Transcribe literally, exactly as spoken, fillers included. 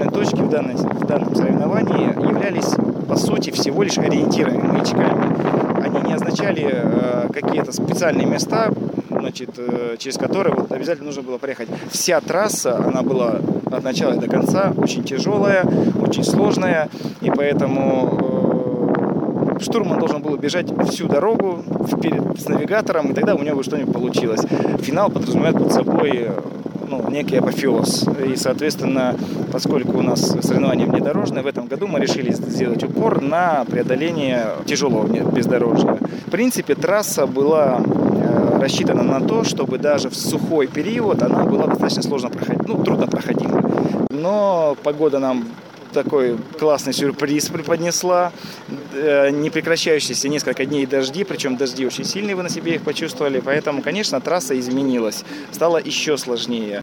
отправные точки в, данной, в данном соревновании являлись, по сути, всего лишь ориентирами, маячками. Они не означали э, какие-то специальные места, значит, э, через которые вот обязательно нужно было проехать. Вся трасса, она была от начала до конца очень тяжелая, очень сложная, и поэтому э, штурман должен был бежать всю дорогу вперед с навигатором, и тогда у него что-нибудь получилось. Финал подразумевает под собой ну, некий апофеоз. И, соответственно, поскольку у нас соревнования внедорожные, в этом году мы решили сделать упор на преодоление тяжелого бездорожья. В принципе, трасса была э, рассчитана на то, чтобы даже в сухой период она была достаточно сложно проходить, ну, трудно проходима. Но погода нам такой классный сюрприз преподнесла. Непрекращающиеся несколько дней дожди, причем дожди очень сильные, вы на себе их почувствовали. Поэтому, конечно, трасса изменилась, стала еще сложнее.